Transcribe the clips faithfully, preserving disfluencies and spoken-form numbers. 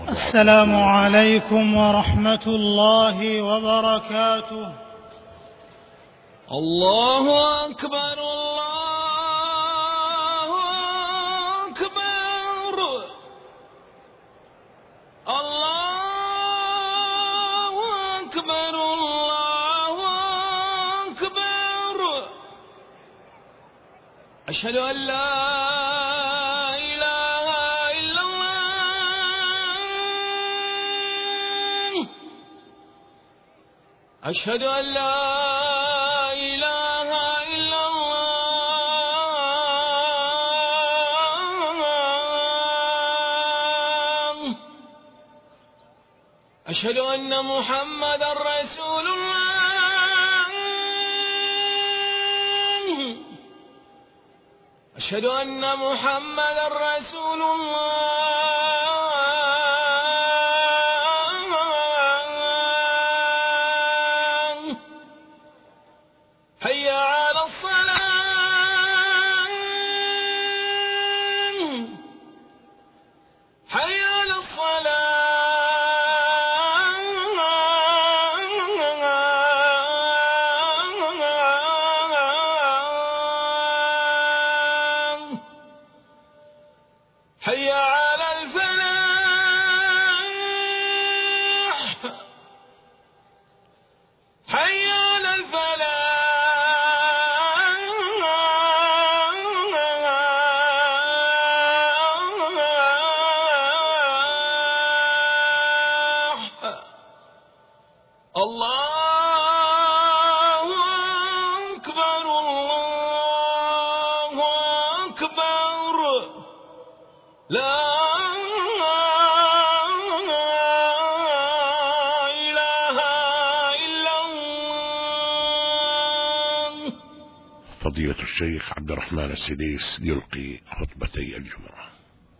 السلام عليكم ورحمة الله وبركاته. الله أكبر الله أكبر الله أكبر الله أكبر. أشهد أن لا إله إلا الله. أشهد أن لا أشهد أن محمدا رسول الله. أشهد أن محمدا رسول الله. حي على الصلاة حي على الصلاة. حي على الفلاح حي على الفلاح. الله أكبر الله أكبر. لا إله إلا الله. فضيلة الشيخ عبد الرحمن السديس يلقي خطبتي الجمعة.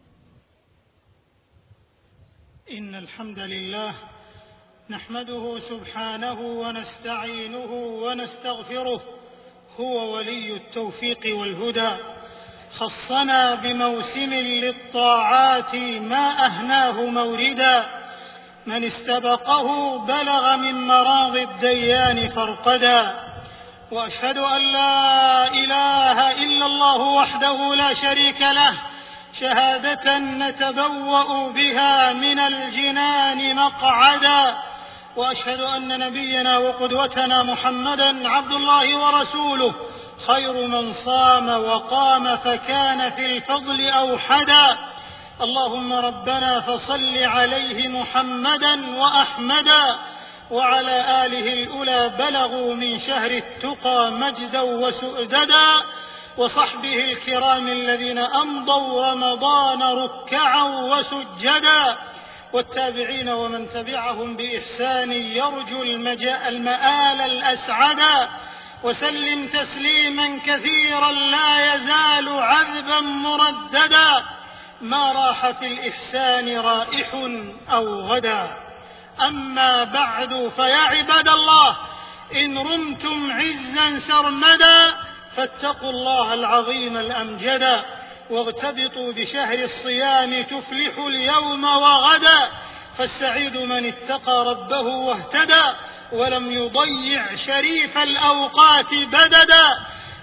إن الحمد لله نحمده سبحانه ونستعينه ونستغفره، هو ولي التوفيق والهدى. خصنا بموسم للطاعات ما أهناه موردا، من استبقه بلغ من مراض الديان فرقدا. وأشهد أن لا إله إلا الله وحده لا شريك له، شهادة نتبوأ بها من الجنان مقعدا. وأشهد أن نبينا وقدوتنا محمدا عبد الله ورسوله، خير من صام وقام فكان في الفضل أوحدا. اللهم ربنا فصل عليه محمدا وأحمدا، وعلى آله الأولى بلغوا من شهر التقى مجدا وسؤددا، وصحبه الكرام الذين أمضوا رمضان ركعا وسجدا، والتابعين ومن تبعهم بإحسان يرجو المآل الأسعدا. وسلم تسليما كثيرا لا يزال عذبا مرددا، ما راح في الإحسان رائح أو غدا. أما بعد، فيا عباد الله، إن رمتم عزا سرمدا فاتقوا الله العظيم الأمجدا، واغتبطوا بشهر الصيام تفلحوا اليوم وغدا. فالسعيد من اتقى ربه واهتدى، ولم يضيع شريف الأوقات بددا.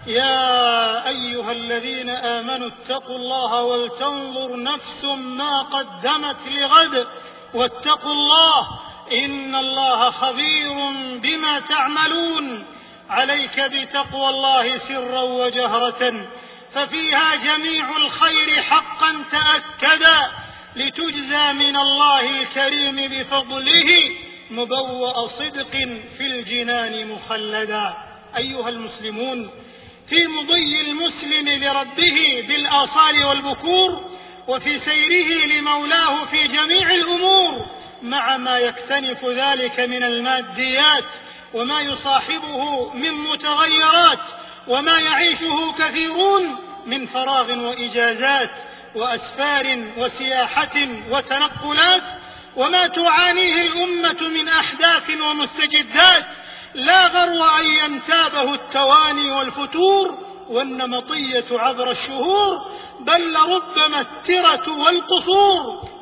يا أيها الذين آمنوا اتقوا الله ولتنظر نفس ما قدمت لغد، واتقوا الله إن الله خبير بما تعملون. عليك بتقوى الله سرا وجهرة، ففيها جميع الخير حقا تأكدا، لتجزى من الله الكريم بفضله مبوأ صدق في الجنان مخلدا. أيها المسلمون، في مضي المسلم لربه بالآصال والبكور، وفي سيره لمولاه في جميع الأمور، مع ما يكتنف ذلك من الماديات وما يصاحبه من متغيرات، وما يعيشه كثيرون من فراغ وإجازات وأسفار وسياحة وتنقلات، وما تعانيه الأمة من أحداث ومستجدات، لا غرو أن ينتابه التواني والفتور والنمطية عبر الشهور، بل لربما الترة والقصور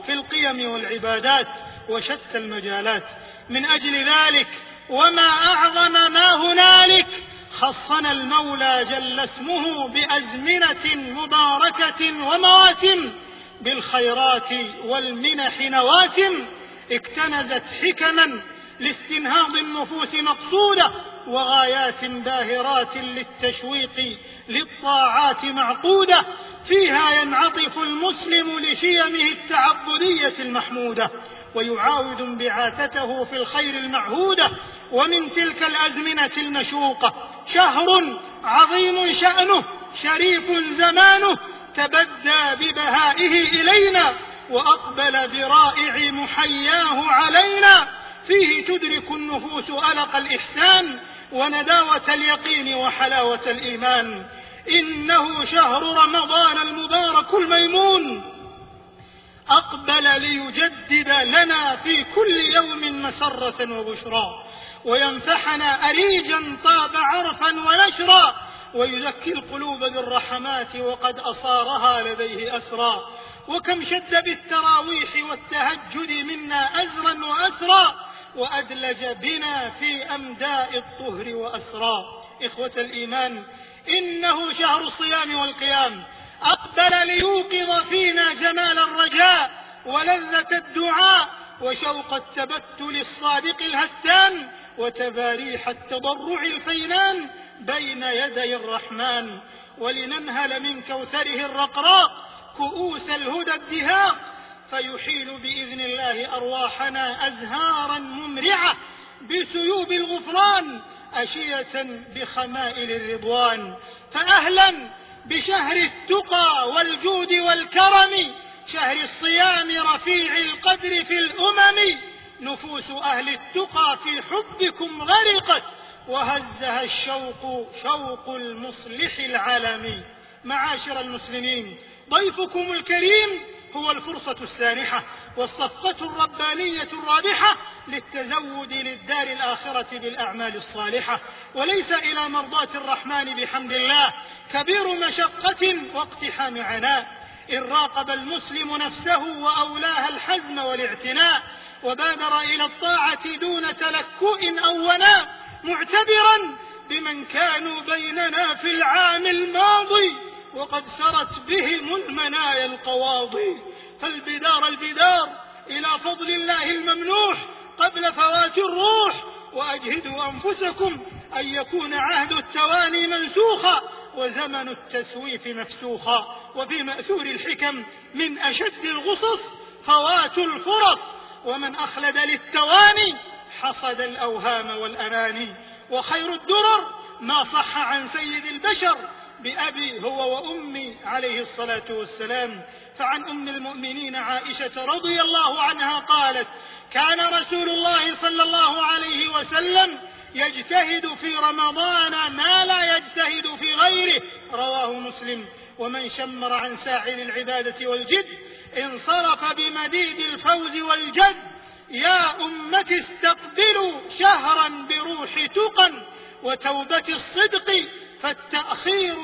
في القيم والعبادات وشتى المجالات. من أجل ذلك وما أعظم ما هنالك خصنا المولى جل اسمه بأزمنة مباركة ومواسم بالخيرات والمنح نواسم اكتنزت حكما لاستنهاض النفوس مقصودة وغايات باهرات للتشويق للطاعات معقودة فيها ينعطف المسلم لشيمه التعبدية المحمودة ويعاود انبعاثته في الخير المعهودة. ومن تلك الأزمنة المشوقة شهر عظيم شأنه شريف زمانه تبدى ببهائه إلينا وأقبل برائع محياه علينا فيه تدرك النفوس ألق الإحسان ونداوة اليقين وحلاوة الإيمان. إنه شهر رمضان المبارك الميمون أقبل ليجدد لنا في كل يوم مسرة وبشرى وينفحنا أريجا طاب عرفا ونشرا ويزكي القلوب بالرحمات وقد أصارها لديه أسرا. وكم شد بالتراويح والتهجد منا أزرا وأسرا وأدلج بنا في أمداء الطهر وأسرا. إخوة الإيمان إنه شهر الصيام والقيام أقبل ليوقظ فينا جمال الرجاء ولذة الدعاء وشوق التبتل الصادق الهتان وتباريح التضرع الفينان بين يدي الرحمن ولننهل من كوثره الرقراق كؤوس الهدى الدهاق فيحيل بإذن الله أرواحنا أزهارا ممرعة بسيوب الغفران أشية بخمائل الرضوان. فأهلا بشهر التقى والجود والكرم شهر الصيام رفيع القدر في الأمم نفوس أهل التقى في حبكم غرقت وهزها الشوق شوق المصلح العالمي. معاشر المسلمين ضيفكم الكريم هو الفرصة السانحة والصفقة الربانية الرابحة للتزود للدار الآخرة بالأعمال الصالحة وليس إلى مرضاة الرحمن بحمد الله كبير مشقة واقتحام عناء إن راقب المسلم نفسه وأولاها الحزم والاعتناء وبادر إلى الطاعة دون تلكؤ أو وناء معتبرا بمن كانوا بيننا في العام الماضي وقد سرت بهم المنايا القواضي. فالبدار البدار إلى فضل الله الممنوح قبل فوات الروح وأجهدوا أنفسكم أن يكون عهد التواني منسوخا وزمن التسويف مفسوخا. وفي مأثور الحكم من أشد الغصص فوات الفرص ومن أخلد للتواني حصد الأوهام والأماني. وخير الدرر ما صح عن سيد البشر بأبي هو وأمي عليه الصلاة والسلام. فعن أم المؤمنين عائشة رضي الله عنها قالت كان رسول الله صلى الله عليه وسلم يجتهد في رمضان ما لا يجتهد في غيره رواه مسلم. ومن شمر عن ساحل العبادة والجد انصرف بمديد الفوز والجد. يا أمة استقبلوا شهرا بروح تقى وتوبة الصدق فالتأخير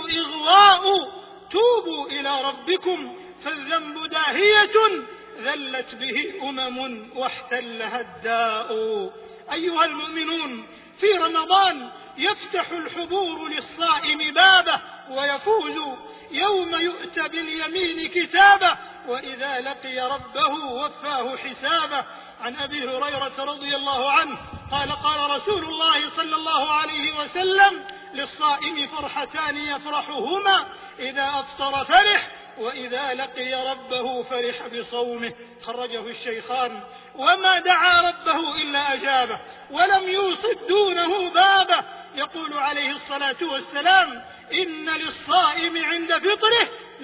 إغواء توبوا إلى ربكم فالذنب داهية ذلت به أمم واحتلها الداء. أيها المؤمنون في رمضان يفتح الحبور للصائم بابه ويفوز يوم يؤتى باليمين كتابه وإذا لقي ربه وفاه حسابه. عن أبي هريرة رضي الله عنه قال قال رسول الله صلى الله عليه وسلم للصائم فرحتان يفرحهما إذا أفطر فرح وإذا لقي ربه فرح بصومه خرجه الشيخان. وما دعا ربه إلا أجابه ولم يوصد دونه بابه. يقول عليه الصلاة والسلام إن للصائم عند فطره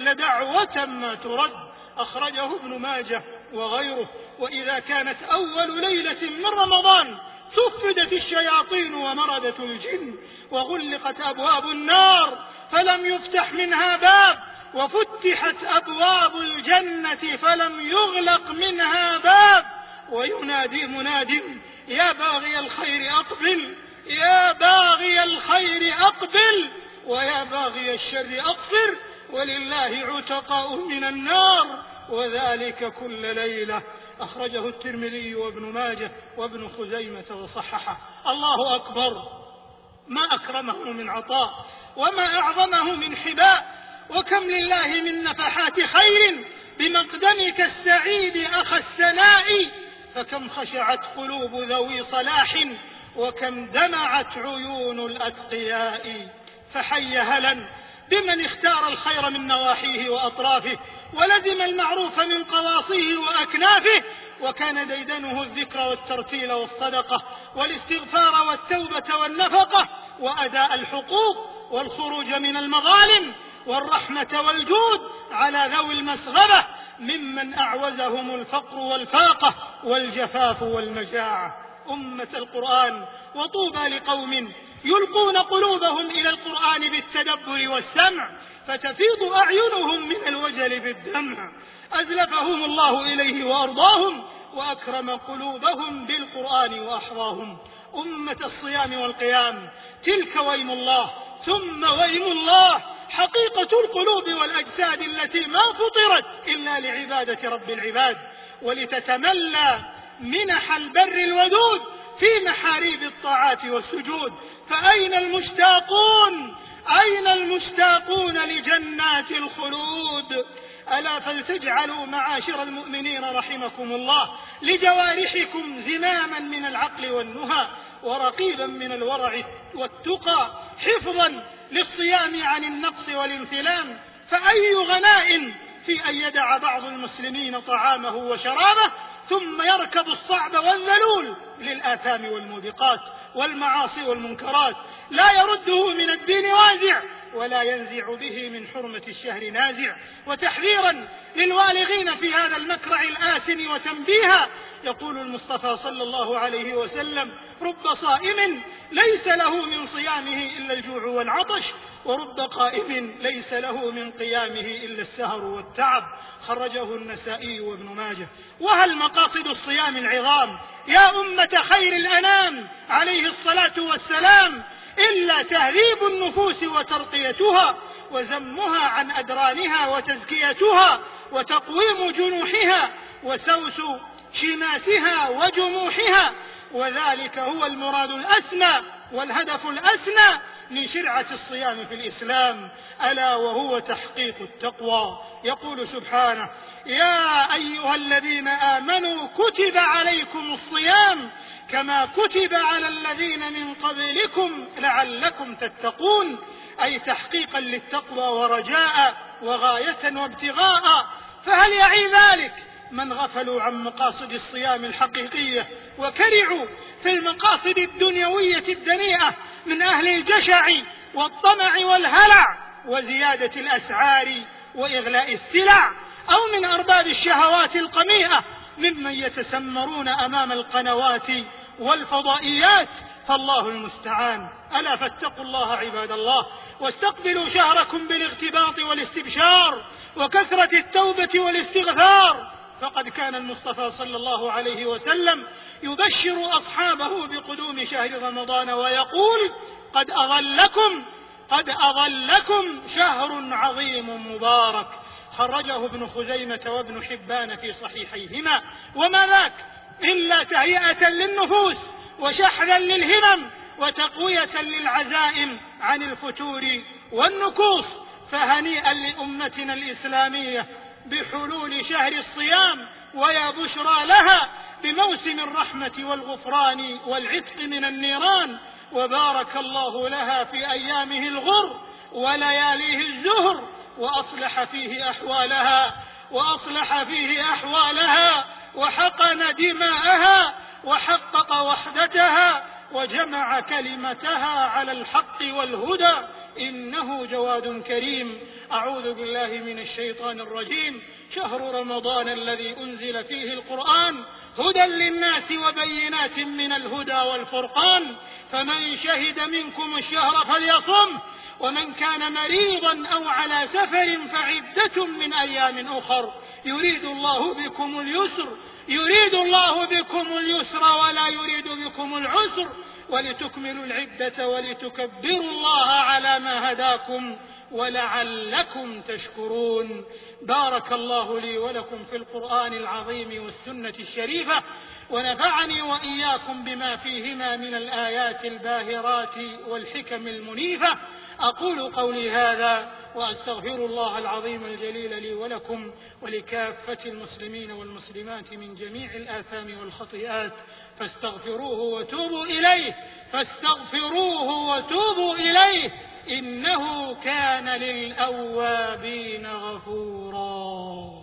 لدعوة ما ترد أخرجه ابن ماجه وغيره. وإذا كانت أول ليلة من رمضان صفدت الشياطين ومردت الجن وغلقت أبواب النار فلم يفتح منها باب وفتحت أبواب الجنة فلم يغلق منها باب. وينادي مناد يا باغي الخير أقبل يا باغي الخير أقبل ويا باغي الشر أقصر ولله عتقاء من النار وذلك كل ليلة. أخرجه الترمذي وابن ماجه وابن خزيمة وصححه. الله أكبر، ما أكرمه من عطاء وما أعظمه من حباء، وكم لله من نفحات خير بمقدمك السعيد أخا السناء، فكم خشعت قلوب ذوي صلاح وكم دمعت عيون الأتقياء. فحي هلا بمن اختار الخير من نواحيه وأطرافه، ولزم المعروف من قواصيه وأكنافه، وكان ديدنه الذكر والترتيل والصدقة والاستغفار والتوبة والنفقة وأداء الحقوق والخروج من المظالم والرحمة والجود على ذوي المسغبة ممن أعوزهم الفقر والفاقة والجفاف والمجاعة. أمة القرآن، وطوبى لقوم يلقون قلوبهم إلى القرآن بالتدبر والسمع فتفيض أعينهم من الوجل بالدمع. أزلفهم الله إليه وأرضاهم وأكرم قلوبهم بالقرآن وأحظاهم. أمة الصيام والقيام، تلك ويم الله ثم ويم الله، حقيقة القلوب والأجساد التي ما فطرت إلا لعبادة رب العباد ولتتملى منح البر الودود في محاريب الطاعات والسجود. فأين المشتاقون؟ أين المشتاقون لجنات الخلود؟ ألا فلتجعلوا معاشر المؤمنين رحمكم الله لجوارحكم زماما من العقل والنهى ورقيبا من الورع والتقى، حفظا للصيام عن النقص والانثلام. فأي غناء في أن يدع بعض المسلمين طعامه وشرابه ثم يركب الصعب والذلول للآثام والموبقات والمعاصي والمنكرات، لا يرده من الدين وازع ولا ينزع به من حرمة الشهر نازع. وتحذيرا للوالغين في هذا المكرع الآسن وتنبيها، يقول المصطفى صلى الله عليه وسلم: رب صائم ليس له من صيامه إلا الجوع والعطش، ورب قائم ليس له من قيامه إلا السهر والتعب. خرجه النسائي وابن ماجه. وهل مقاصد الصيام العظام يا أمة خير الأنام عليه الصلاة والسلام إلا تهذيب النفوس وترقيتها وزمها عن أدرانها وتزكيتها وتقويم جنوحها وسوس شماسها وجموحها، وذلك هو المراد الأسمى والهدف الأسمى من شرعة الصيام في الإسلام، ألا وهو تحقيق التقوى. يقول سبحانه: يا أيها الذين آمنوا كتب عليكم الصيام كما كتب على الذين من قبلكم لعلكم تتقون، أي تحقيقا للتقوى ورجاء وغاية وابتغاء. فهل يعي ذلك من غفلوا عن مقاصد الصيام الحقيقية وكرعوا في المقاصد الدنيوية الدنيئة من أهل الجشع والطمع والهلع وزيادة الأسعار وإغلاء السلع، أو من أرباب الشهوات القميئة ممن يتسمرون أمام القنوات والفضائيات؟ فالله المستعان. ألا فاتقوا الله عباد الله، واستقبلوا شهركم بالاغتباط والاستبشار وكثرة التوبة والاستغفار، فقد كان المصطفى صلى الله عليه وسلم يبشر أصحابه بقدوم شهر رمضان ويقول: قد أظلكم قد أظلكم شهر عظيم مبارك. خرجه ابن خزيمة وابن حبان في صحيحيهما. وما ذاك إلا تهيئة للنفوس وشحذا للهمم وتقوية للعزائم عن الفتور والنكوص. فهنيئا لأمتنا الإسلامية بحلول شهر الصيام، ويا بشرى لها بموسم الرحمة والغفران والعتق من النيران. وبارك الله لها في أيامه الغر ولياليه الزهر، وأصلح فيه أحوالها وأصلح فيه أحوالها وحقن دماءها وحقق وحدتها وجمع كلمتها على الحق والهدى، إنه جواد كريم. أعوذ بالله من الشيطان الرجيم. شهر رمضان الذي أنزل فيه القرآن هدى للناس وبينات من الهدى والفرقان، فمن شهد منكم الشهر فليصم، ومن كان مريضا أو على سفر فعدة من أيام أخر، يريد الله بكم اليسر يريد الله بكم اليسر ولا يريد بكم العسر، ولتكملوا العدة ولتكبروا الله على ما هداكم ولعلكم تشكرون. بارك الله لي ولكم في القرآن العظيم والسنة الشريفة، ونفعني وإياكم بما فيهما من الآيات الباهرات والحكم المنيفة. أقول قولي هذا وأستغفر الله العظيم الجليل لي ولكم ولكافة المسلمين والمسلمات من جميع الآثام والخطيئات، فاستغفروه وتوبوا إليه فاستغفروه وتوبوا إليه إنه كان للأوابين غفورا.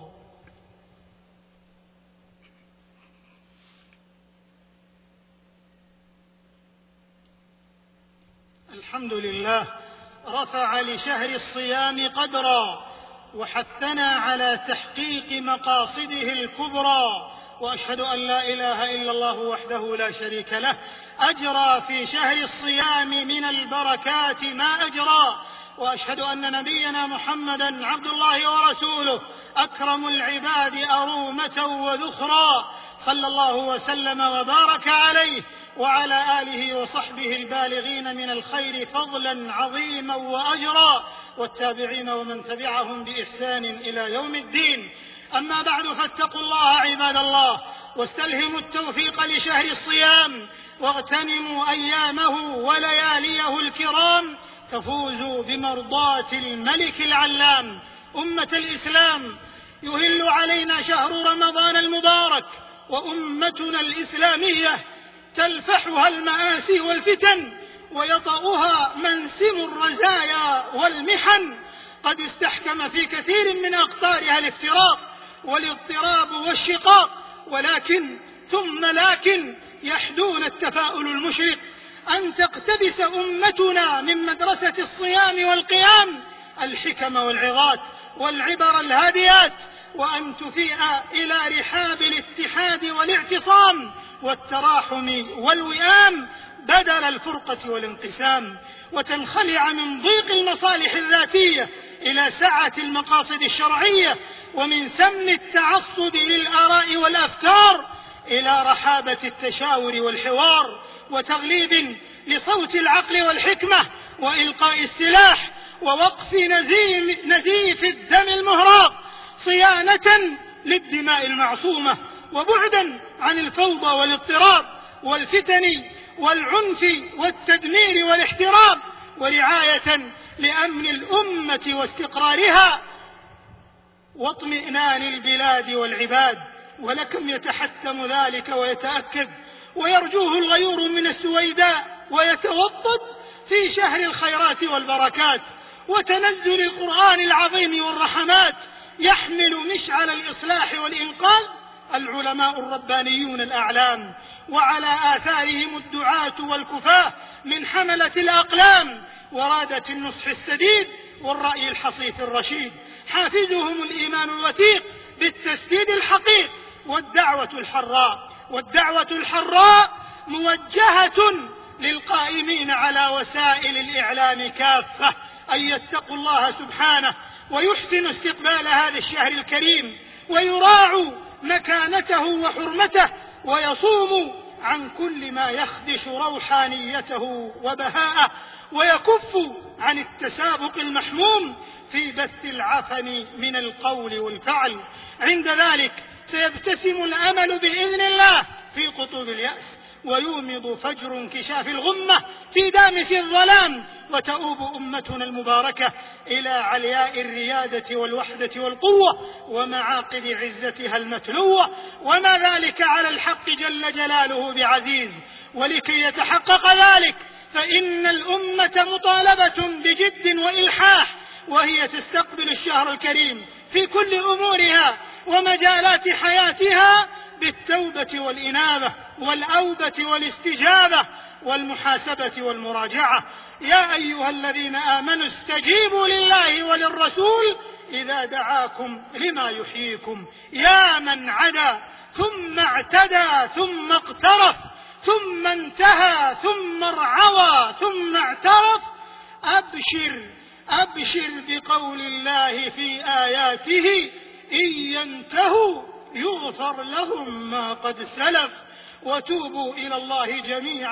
الحمد لله رفع لشهر الصيام قدرا وحثنا على تحقيق مقاصده الكبرى، وأشهد أن لا إله إلا الله وحده لا شريك له أجرى في شهر الصيام من البركات ما أجرى، وأشهد أن نبينا محمدا عبد الله ورسوله أكرم العباد أرومة وذخرا، صلى الله وسلم وبارك عليه وعلى آله وصحبه البالغين من الخير فضلا عظيما وأجرا، والتابعين ومن تبعهم بإحسان إلى يوم الدين. أما بعد، فاتقوا الله عباد الله، واستلهموا التوفيق لشهر الصيام، واغتنموا أيامه ولياليه الكرام، تفوزوا بمرضاة الملك العلام. أمة الإسلام، يهل علينا شهر رمضان المبارك، وأمتنا الإسلامية تلفحها المآسي والفتن، ويطأها منسم الرزايا والمحن. قد استحكم في كثير من أقطارها الافتراق والاضطراب والشقاق، ولكن ثم لكن يحدون التفاؤل المشرق أن تقتبس أمتنا من مدرسة الصيام والقيام الحكم والعظات والعبر الهاديات، وأن تفيء إلى رحاب الاتحاد والاعتصام والتراحم والوئام بدل الفرقة والانقسام، وتنخلع من ضيق المصالح الذاتية إلى سعة المقاصد الشرعية، ومن سم التعصب للآراء والأفكار إلى رحابة التشاور والحوار، وتغليب لصوت العقل والحكمة، وإلقاء السلاح، ووقف نزيف الدم المهراق، صيانة للدماء المعصومة، وبعدا عن الفوضى والاضطراب والفتن والعنف والتدمير والاحتراب، ورعاية لأمن الأمة واستقرارها واطمئنان البلاد والعباد. ولكم يتحتم ذلك ويتأكد ويرجوه الغيور من السويداء ويتوطد في شهر الخيرات والبركات وتنزل القرآن العظيم والرحمات، يحمل مشعل الإصلاح والإنقاذ العلماء الربانيون الأعلام، وعلى آثارهم الدعاة والكفاة من حملة الأقلام ورادة النصح السديد والرأي الحصيف الرشيد. حافزهم الإيمان الوثيق بالتسديد الحقيق والدعوة الحراء. والدعوة الحراء موجهة للقائمين على وسائل الإعلام كافة أن يتقوا الله سبحانه ويحسنوا استقبال هذا الشهر الكريم، ويراعوا مكانته وحرمته، ويصوموا عن كل ما يخدش روحانيته وبهاءه، ويكفوا عن التسابق المحموم في بث العفن من القول والفعل. عند ذلك سيبتسم الأمل بإذن الله في قطوب اليأس، ويومض فجر انكشاف الغمة في دامس الظلام، وتؤوب أمتنا المباركة إلى علياء الريادة والوحدة والقوة ومعاقد عزتها المتلوة، وما ذلك على الحق جل جلاله بعزيز. ولكي يتحقق ذلك فإن الأمة مطالبة بجد وإلحاح، وهي تستقبل الشهر الكريم في كل أمورها ومجالات حياتها بالتوبة والإنابة والأوبة والاستجابة والمحاسبة والمراجعة. يا أيها الذين آمنوا استجيبوا لله وللرسول إذا دعاكم لما يحييكم. يا من عدا ثم اعتدى ثم اقترف ثم انتهى ثم ارعوى ثم اعترف، أبشر أبشر بقول الله في آياته إن ينتهوا يغفر لهم ما قد سلف، وتوبوا إلى الله جميعا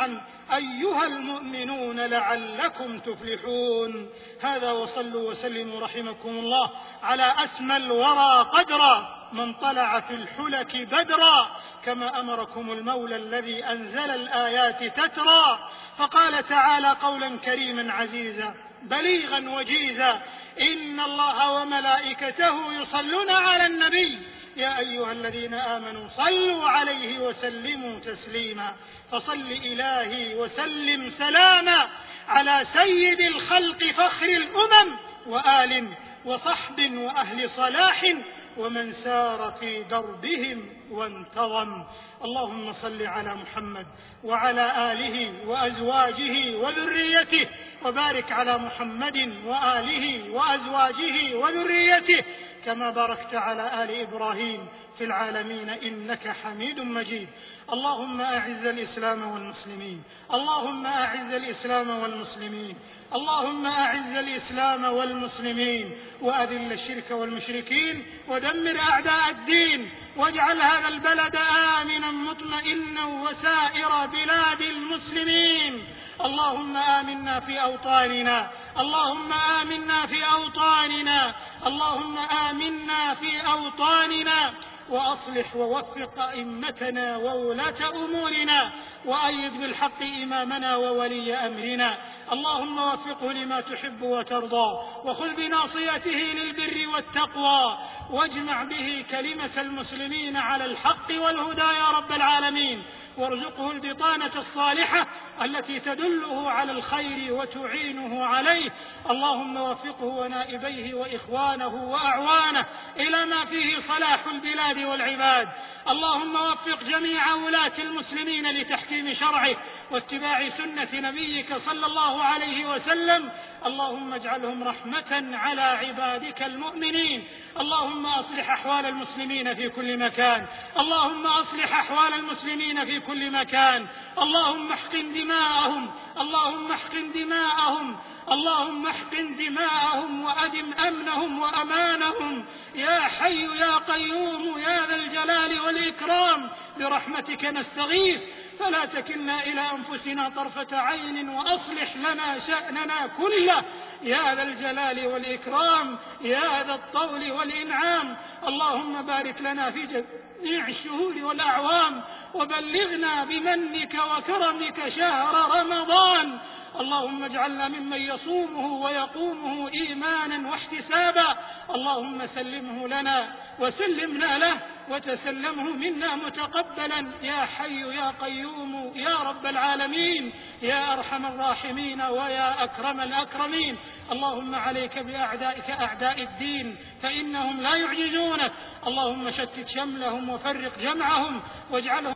أيها المؤمنون لعلكم تفلحون. هذا وصلوا وسلموا رحمكم الله على أسمى الورى قدرا من طلع في الحلك بدرا، كما أمركم المولى الذي أنزل الآيات تترى. فقال تعالى قولا كريما عزيزا بليغا وجيزا: إن الله وملائكته يصلون على النبي يا أيها الذين آمنوا صلوا عليه وسلموا تسليما. فصل إلهي وسلم سلاما على سيد الخلق فخر الأمم وآل وصحب وأهل صلاح ومن سار في دربهم وانتظم. اللهم صل على محمد وعلى آله وأزواجه وذريته، وبارك على محمد وآله وأزواجه وذريته كما باركت على آل إبراهيم في العالمين إنك حميد مجيد. اللهم أعز الإسلام والمسلمين، اللهم أعز الإسلام والمسلمين، اللهم أعز الإسلام والمسلمين، وأذل الشرك والمشركين، ودمر أعداء الدين، واجعل هذا البلد آمنا مطمئنا وسائر بلاد المسلمين. اللهم آمنا في أوطاننا، اللهم آمنا في أوطاننا، اللهم آمنا في أوطاننا، وأصلح ووفق أئمتنا وولاة أمورنا، وأيد بالحق إمامنا وولي أمرنا. اللهم وفقه لما تحب وترضى، وخذ بناصيته للبر والتقوى، واجمع به كلمة المسلمين على الحق والهدى يا رب العالمين، وارزقه البطانة الصالحة التي تدله على الخير وتعينه عليه. اللهم وفقه ونائبيه وإخوانه وأعوانه إلى ما فيه صلاح البلاد والعباد. اللهم وفق جميع ولاة المسلمين لتحكيم شرعه واتباع سنة نبيك صلى الله عليه وسلم. اللهم اجعلهم رحمة على عبادك المؤمنين. اللهم أصلح أحوال المسلمين في كل مكان، اللهم أصلح أحوال المسلمين في كل مكان. اللهم احقن دماءهم، اللهم احقن دماءهم، اللهم احقن دماءهم وأدم أمنهم وأمانهم يا حي يا قيوم يا ذا الجلال والإكرام. برحمتك نستغيث، فلا تكلنا إلى أنفسنا طرفة عين، وأصلح لنا شأننا كله يا ذا الجلال والإكرام يا ذا الطول والإنعام. اللهم بارك لنا في جميع الشهور والأعوام، وبلغنا بمنك وكرمك شهر رمضان. اللهم اجعلنا ممن يصومه ويقومه إيمانا واحتسابا. اللهم سلمه لنا وسلمنا له، وتسلمه منا متقبلا يا حي يا قيوم يا رب العالمين يا أرحم الراحمين ويا أكرم الأكرمين. اللهم عليك بأعدائك أعداء الدين فإنهم لا يعجزونك. اللهم شتت شملهم وفرق جمعهم واجعلهم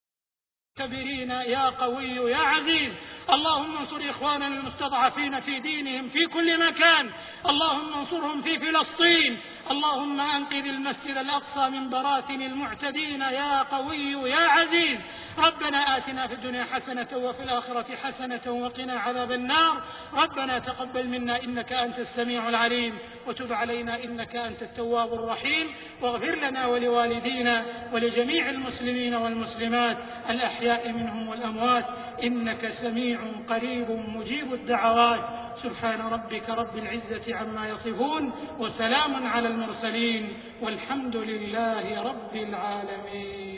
كبيرين يا قوي يا عزيز. اللهم انصر إخواننا المستضعفين في دينهم في كل مكان، اللهم انصرهم في فلسطين. اللهم أنقذ المسجد الأقصى من براثن المعتدين يا قوي يا عزيز. ربنا آتنا في الدنيا حسنة وفي الآخرة حسنة وقنا عذاب النار. ربنا تقبل منا إنك أنت السميع العليم، وتب علينا إنك أنت التواب الرحيم، واغفر لنا ولوالدينا ولجميع المسلمين والمسلمات الأحياء منهم والأموات، إنك سميع قريب مجيب الدعوات. سبحان ربك رب العزة عما يصفون، وسلام على المرسلين، والحمد لله رب العالمين.